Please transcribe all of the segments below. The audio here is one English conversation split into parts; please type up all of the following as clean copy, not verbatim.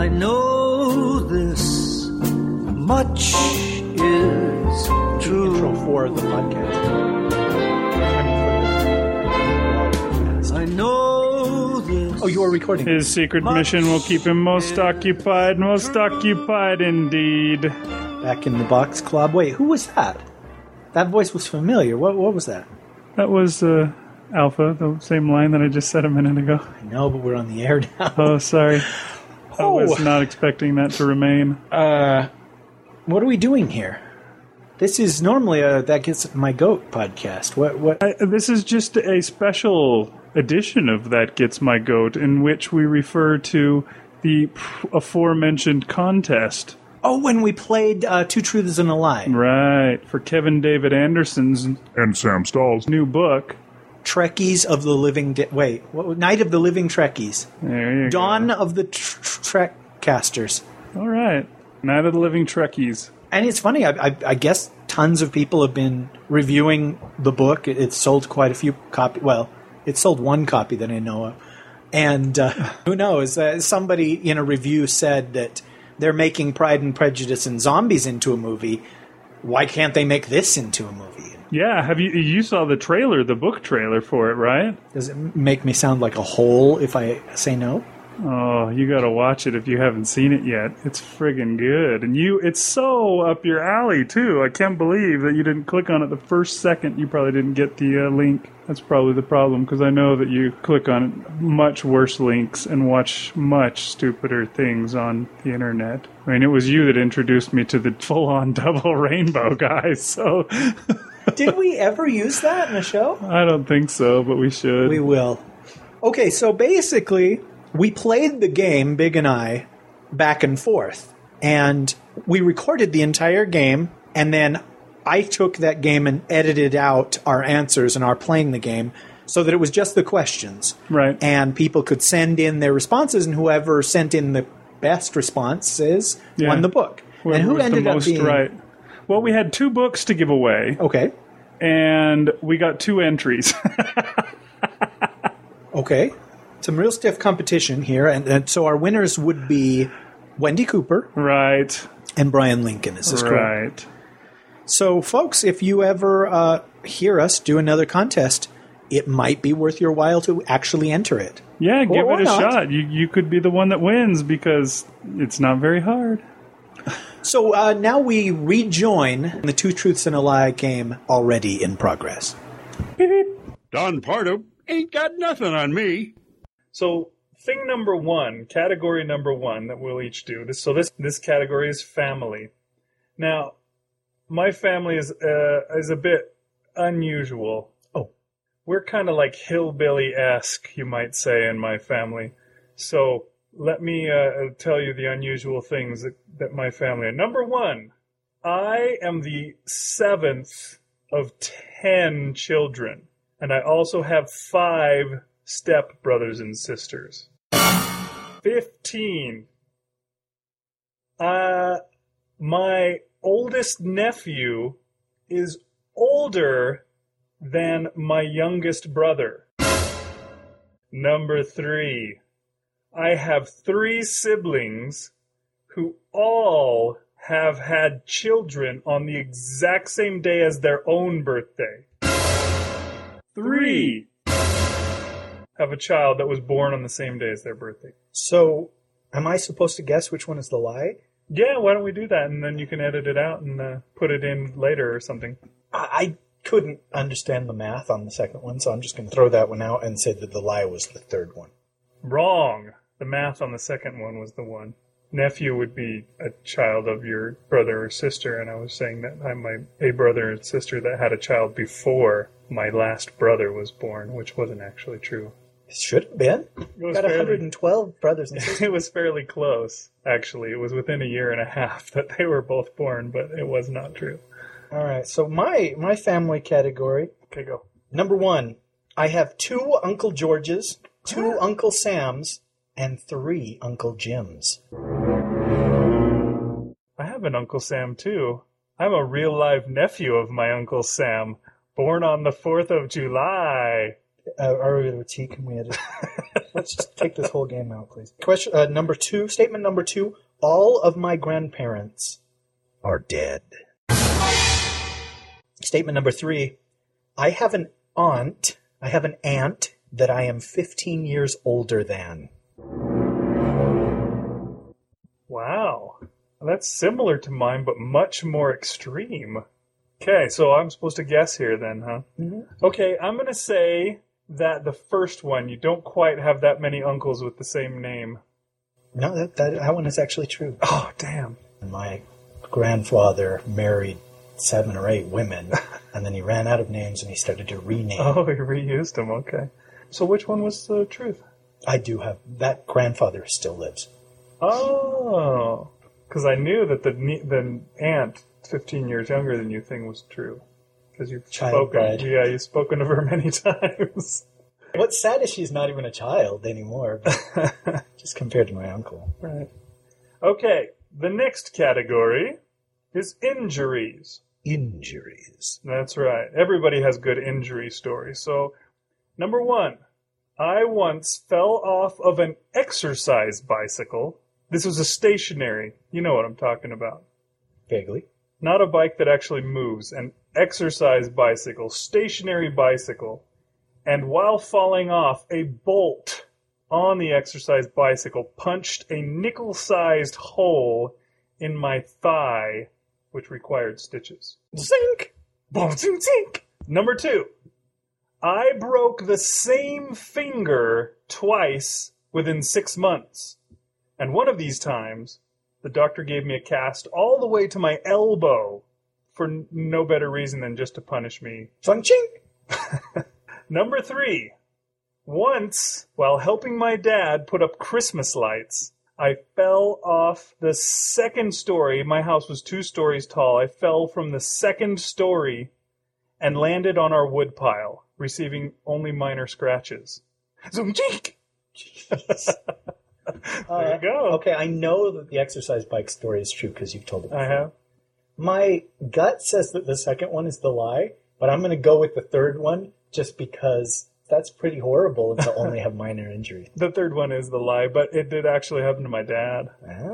I know this much is true. Intro for the podcast. I know this. Oh, you are recording. His secret mission will keep him most occupied indeed. Back in the Box Club. Wait, who was that? That voice was familiar. What was that? That was Alpha, the same line that I just said a minute ago. I know, but we're on the air now. Oh, sorry. I was not expecting that to remain. What are we doing here? This is normally a That Gets My Goat podcast. What? This is just a special edition of That Gets My Goat, in which we refer to the aforementioned contest. Oh, when we played Two Truths and a Lie. Right, for Kevin David Anderson's and Sam Stahl's new book, Trekkies of the Living... Night of the Living Trekkies. There you Dawn go. of the Trekcasters. All right. Night of the Living Trekkies. And it's funny, I guess tons of people have been reviewing the book. It's sold quite a few copies. Well, it sold one copy that I know of. And who knows? Somebody in a review said that they're making Pride and Prejudice and Zombies into a movie. Why can't they make this into a movie? Yeah, you saw the trailer, the book trailer for it, right? Does it make me sound like a hole if I say no? Oh, you gotta watch it if you haven't seen it yet. It's friggin' good. And it's so up your alley, too. I can't believe that you didn't click on it the first second. You probably didn't get the link. That's probably the problem, because I know that you click on much worse links and watch much stupider things on the internet. I mean, it was you that introduced me to the full-on double rainbow, guys, so... Did we ever use that in a show? I don't think so, but we should. We will. Okay, so basically, we played the game, Big and I, back and forth. And we recorded the entire game, and then I took that game and edited out our answers and our playing the game so that it was just the questions. Right. And people could send in their responses, and whoever sent in the best responses won the book. And who ended up being... Right. Well, we had 2 books to give away. Okay. And we got 2 entries. Okay. Some real stiff competition here. And so our winners would be Wendy Cooper. Right. And Brian Lincoln. Is this correct? Right. So, folks, if you ever hear us do another contest, it might be worth your while to actually enter it. Yeah, give it a not. shot. You could be the one that wins because it's not very hard. So now we rejoin the Two Truths and a Lie game already in progress. Beep, beep. Don Pardo ain't got nothing on me. So thing number 1, category number 1 that we'll each do. This category is family. Now, my family is a bit unusual. Oh. We're kind of like hillbilly-esque, you might say, in my family. So... let me tell you the unusual things that my family are. Number 1, I am the 7th of 10 children, and I also have 5 step brothers and sisters. 15. My oldest nephew is older than my youngest brother. Number 3. I have 3 siblings who all have had children on the exact same day as their own birthday. 3 have a child that was born on the same day as their birthday. So, am I supposed to guess which one is the lie? Yeah, why don't we do that, and then you can edit it out and put it in later or something. I couldn't understand the math on the second one, so I'm just going to throw that one out and say that the lie was the third one. Wrong. The math on the second one was the one. Nephew would be a child of your brother or sister, and I was saying that I'm a brother and sister that had a child before my last brother was born, which wasn't actually true. It should have been. It got 112 brothers and sisters. It was fairly close, actually. It was within a year and a half that they were both born, but it was not true. All right, so my family category. Okay, go. Number 1, I have 2 Uncle Georges, 2 Uncle Sams, and 3 Uncle Jims. I have an Uncle Sam, too. I'm a real-life nephew of my Uncle Sam, born on the 4th of July. Can we edit? Let's just take this whole game out, please. Question number 2. Statement number 2. All of my grandparents are dead. Statement number 3. I have an aunt that I am 15 years older than. Wow. That's similar to mine, but much more extreme. Okay, so I'm supposed to guess here then, huh? Mm-hmm. Okay, I'm going to say that the first one, you don't quite have that many uncles with the same name. No, that one is actually true. Oh, damn. My grandfather married 7 or 8 women, and then he ran out of names and he started to rename. Oh, he reused them, okay. So which one was the truth? I do have... That grandfather still lives. Oh, because I knew that the aunt, 15 years younger than you, thing was true. Because you've spoken. Yeah, you've spoken of her many times. What's sad is she's not even a child anymore, but just compared to my uncle. Right. Okay, the next category is injuries. Injuries. That's right. Everybody has good injury stories. So, number 1, I once fell off of an exercise bicycle. This was a stationary. You know what I'm talking about. Vaguely. Not a bike that actually moves. An exercise bicycle. Stationary bicycle. And while falling off, a bolt on the exercise bicycle punched a nickel-sized hole in my thigh, which required stitches. Zink! Boom, zink, zink! Number 2. I broke the same finger twice within 6 months. And one of these times, the doctor gave me a cast all the way to my elbow for no better reason than just to punish me. Ching! Number 3. Once, while helping my dad put up Christmas lights, I fell off the second story. My house was 2 stories tall. I fell from the second story and landed on our wood pile, receiving only minor scratches. Zoom cheek! There you go. Okay, I know that the exercise bike story is true because you've told it before. I have. My gut says that the second one is the lie, but I'm going to go with the third one just because that's pretty horrible to only have minor injuries. The third one is the lie, but it did actually happen to my dad.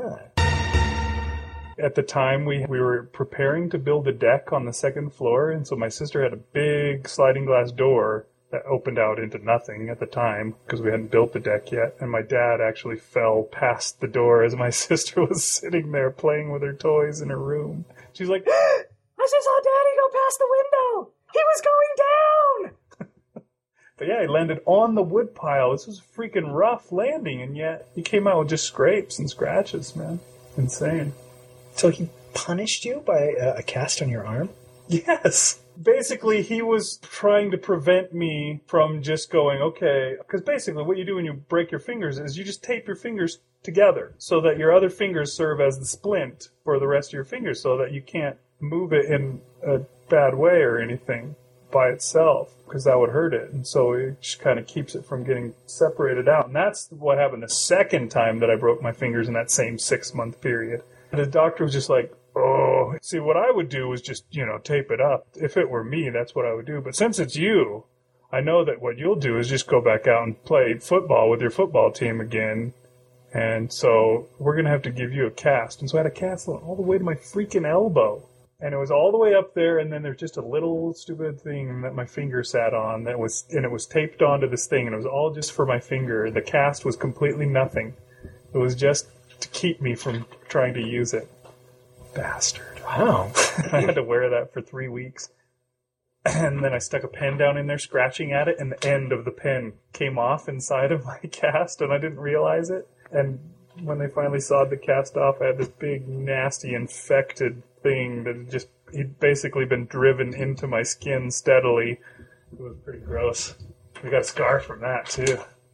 At the time, we were preparing to build a deck on the second floor, and so my sister had a big sliding glass door that opened out into nothing at the time because we hadn't built the deck yet, and my dad actually fell past the door as my sister was sitting there playing with her toys in her room. She's like, I just saw Daddy go past the window! He was going down! But yeah, he landed on the wood pile. This was a freaking rough landing, and yet he came out with just scrapes and scratches, man. Insane. So he punished you by a cast on your arm? Yes. Basically, he was trying to prevent me from just going, okay, because basically what you do when you break your fingers is you just tape your fingers together so that your other fingers serve as the splint for the rest of your fingers so that you can't move it in a bad way or anything by itself because that would hurt it. And so it just kind of keeps it from getting separated out. And that's what happened the second time that I broke my fingers in that same 6-month period. And the doctor was just like, oh, see, what I would do was just, tape it up. If it were me, that's what I would do. But since it's you, I know that what you'll do is just go back out and play football with your football team again. And so we're going to have to give you a cast. And so I had a cast all the way to my freaking elbow. And it was all the way up there, and then there's just a little stupid thing that my finger sat on and it was taped onto this thing, and it was all just for my finger. The cast was completely nothing. It was just to keep me from trying to use it. Bastard. Wow. I had to wear that for 3 weeks. And then I stuck a pen down in there scratching at it, and the end of the pen came off inside of my cast, and I didn't realize it. And when they finally sawed the cast off, I had this big, nasty, infected thing that had he'd basically been driven into my skin steadily. It was pretty gross. We got a scar from that, too.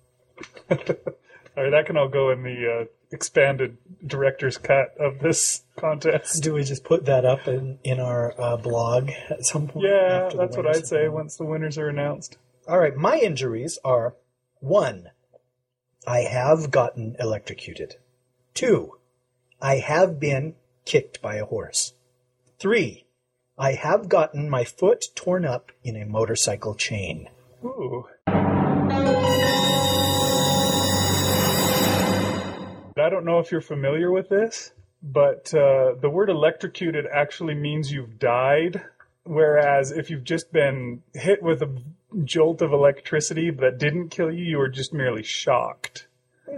All right, that can all go in the expanded director's cut of this contest. Do we just put that up in our blog at some point? Yeah, that's what I'd say once the winners are announced. All right, my injuries are 1, I have gotten electrocuted. 2, I have been kicked by a horse. 3, I have gotten my foot torn up in a motorcycle chain. Ooh. I don't know if you're familiar with this, but the word electrocuted actually means you've died, whereas if you've just been hit with a jolt of electricity that didn't kill you, you were just merely shocked.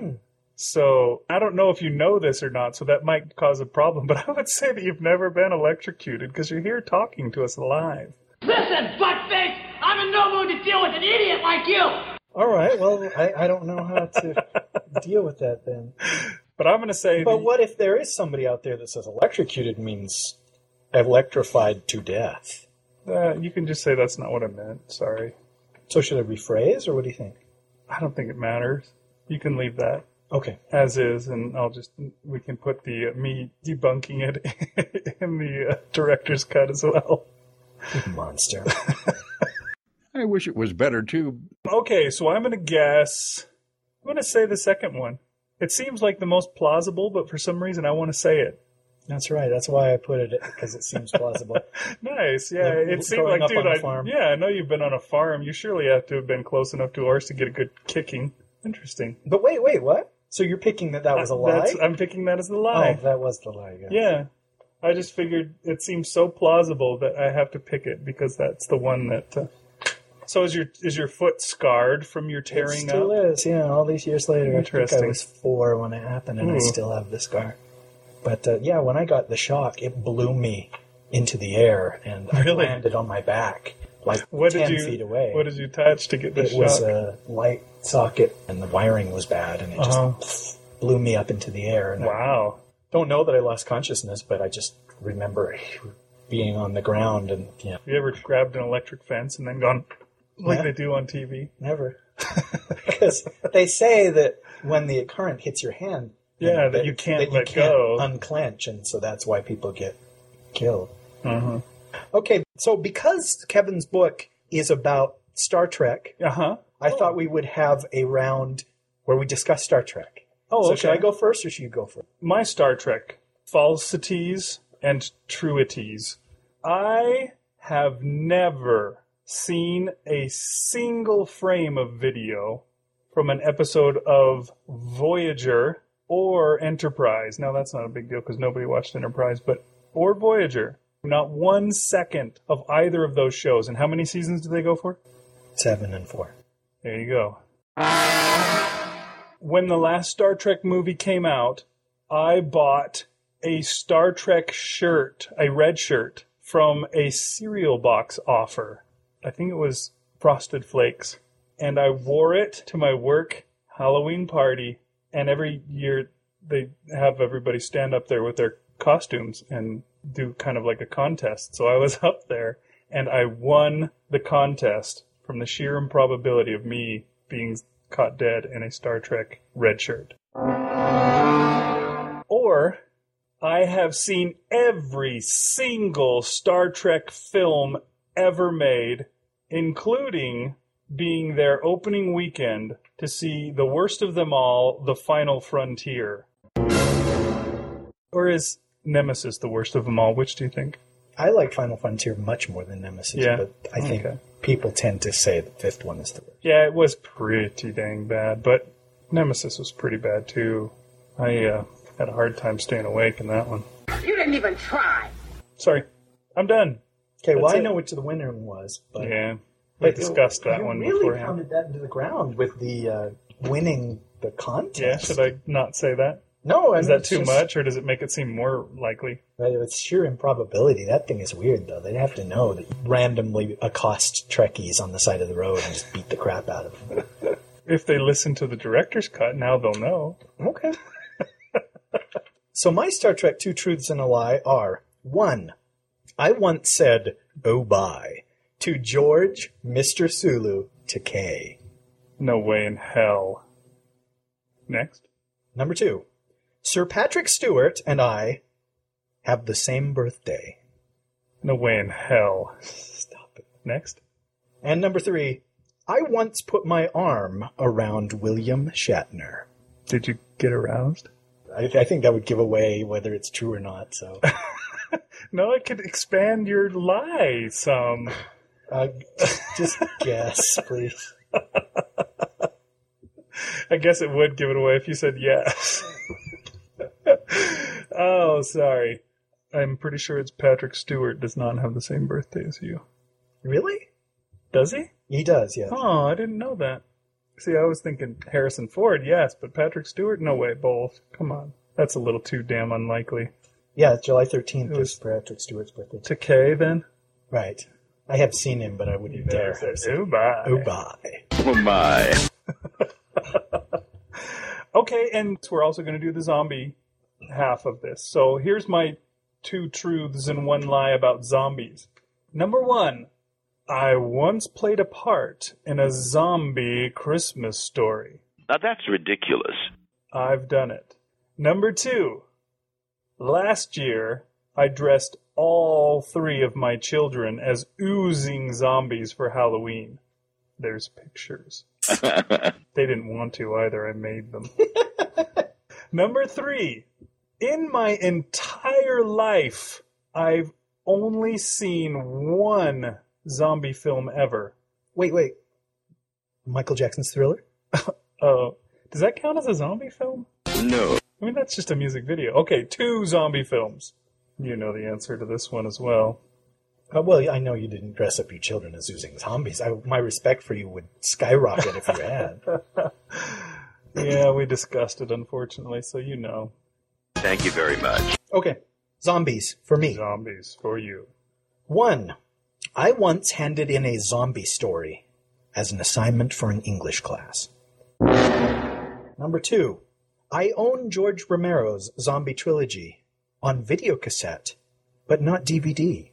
So I don't know if you know this or not, so that might cause a problem, but I would say that you've never been electrocuted because you're here talking to us live. Listen, buttface, I'm in no mood to deal with an idiot like you. All right, well, I don't know how to deal with that then. But I'm going to say... But what if there is somebody out there that says electrocuted means electrified to death? You can just say that's not what I meant. Sorry. So should I rephrase, or what do you think? I don't think it matters. You can leave that Okay. as is, and we can put the me debunking it in the director's cut as well. Monster. I wish it was better, too. Okay, so I'm going to guess... I'm going to say the second one. It seems like the most plausible, but for some reason I want to say it. That's right. That's why I put it, because it seems plausible. Nice, yeah. It seemed Growing like, up on dude, a farm. I know you've been on a farm. You surely have to have been close enough to a horse to get a good kicking. Interesting. But wait, what? So you're picking that was a lie? I'm picking that as the lie. Oh, that was the lie, yeah. Yeah. I just figured it seems so plausible that I have to pick it because that's the one that... So is your foot scarred from your tearing It still up? is, yeah, all these years later. Interesting. I think I was 4 when it happened, and I still have the scar. But, yeah, when I got the shock, it blew me into the air, and I Really? landed on my back, like What 10 did you, feet away. What did you touch to get the It shock? was a light socket, and the wiring was bad, and it just blew me up into the air. And Wow. I don't know that I lost consciousness, but I just remember being on the ground, and, yeah, You ever grabbed an electric fence and then gone like Yeah. they do on TV? never. Because they say that when the current hits your hand, Yeah, that you can't let go. unclench, and so that's why people get killed. Uh-huh. Okay, so because Kevin's book is about Star Trek, Uh-huh. I thought we would have a round where we discuss Star Trek. Oh, So okay. should I go first, or should you go first? My Star Trek, falsities and truities. I have never seen a single frame of video from an episode of Voyager or Enterprise. Now, that's not a big deal because nobody watched Enterprise, or Voyager. Not 1 second of either of those shows. And how many seasons did they go for? 7 and 4. There you go. When the last Star Trek movie came out, I bought a Star Trek shirt, a red shirt, from a cereal box offer. I think it was Frosted Flakes. And I wore it to my work Halloween party. And every year they have everybody stand up there with their costumes and do kind of like a contest. So I was up there and I won the contest from the sheer improbability of me being caught dead in a Star Trek red shirt. Or I have seen every single Star Trek film ever made, including being their opening weekend to see the worst of them all, The Final Frontier. Or is Nemesis the worst of them all? Which do you think? I like Final Frontier much more than Nemesis, Yeah. but I think Okay. people tend to say the 5th one is the worst. Yeah, it was pretty dang bad, but Nemesis was pretty bad too. I had a hard time staying awake in that one. You didn't even try. Sorry, I'm done. Okay, well, That's I it. know which the winner was, but Yeah, we discussed that you one really beforehand. pounded that into the ground with the winning the contest. Yeah, should I not say that? No, I Is mean, that it's too just- much, or does it make it seem more likely? Right, it's sheer improbability. That thing is weird, though. They'd have to know that you randomly accost Trekkies on the side of the road and just beat the crap out of them. If they listen to the director's cut, now they'll know. Okay. So my Star Trek 2 truths and a lie are: 1. I once said, "Oh, bye," to George, Mr. Sulu, Takei. No way in hell. Next. Number 2. Sir Patrick Stewart and I have the same birthday. No way in hell. Stop it. Next. And number 3. I once put my arm around William Shatner. Did you get aroused? I think that would give away whether it's true or not, so... No, it could expand your lie some. Just guess, please. I guess it would give it away if you said yes. Oh, sorry. I'm pretty sure it's Patrick Stewart does not have the same birthday as you. Really? Does he? He does, yes. Oh, I didn't know that. See, I was thinking Harrison Ford, yes, but Patrick Stewart? No way, both. Come on. That's a little too damn unlikely. Yeah, July 13th is Patrick Stewart's birthday. Takei, then? Right. I have seen him, but I wouldn't dare. Oh, bye. Oh, bye. Oh, my. Okay, and we're also going to do the zombie half of this. So here's my 2 truths and 1 lie about zombies. Number 1, I once played a part in a zombie Christmas story. Now that's ridiculous. I've done it. Number 2, last year I dressed all 3 of my children as oozing zombies for Halloween. There's pictures. They didn't want to either. I made them. Number 3, in my entire life, I've only seen 1 zombie film ever. Wait. Michael Jackson's Thriller? Oh, does that count as a zombie film? No. I mean, that's just a music video. Okay, 2 zombie films. You know the answer to this one as well. Well, I know you didn't dress up your children as oozing zombies. My respect for you would skyrocket if you had. Yeah, we discussed it, unfortunately, so you know. Thank you very much. Okay, zombies for me. Zombies for you. 1, I once handed in a zombie story as an assignment for an English class. Number 2, I own George Romero's zombie trilogy on videocassette, but not DVD.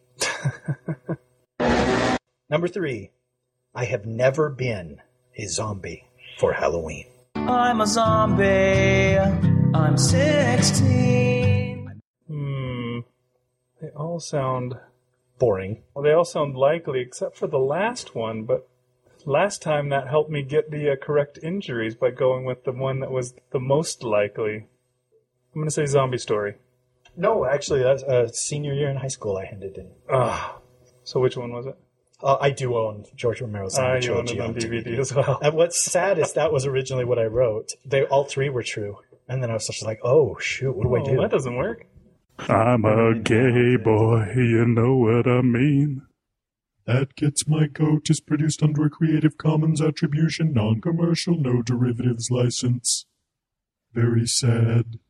Number 3, I have never been a zombie for Halloween. I'm a zombie. I'm 16. They all sound... Boring. Well, they all sound likely, except for the last one, but last time that helped me get the correct injuries by going with the one that was the most likely. I'm going to say zombie story. No, actually, that's senior year in high school I handed in. So which one was it? I do own George Romero's zombie You owned trilogy it on on DVD as well. And what's sad is that was originally what I wrote. All 3 were true. And then I was just like, oh, shoot, what do I do? That doesn't work. I'm a gay boy, you know what I mean. That Gets My Goat is produced under a Creative Commons Attribution, Non-Commercial, No Derivatives license. Very sad.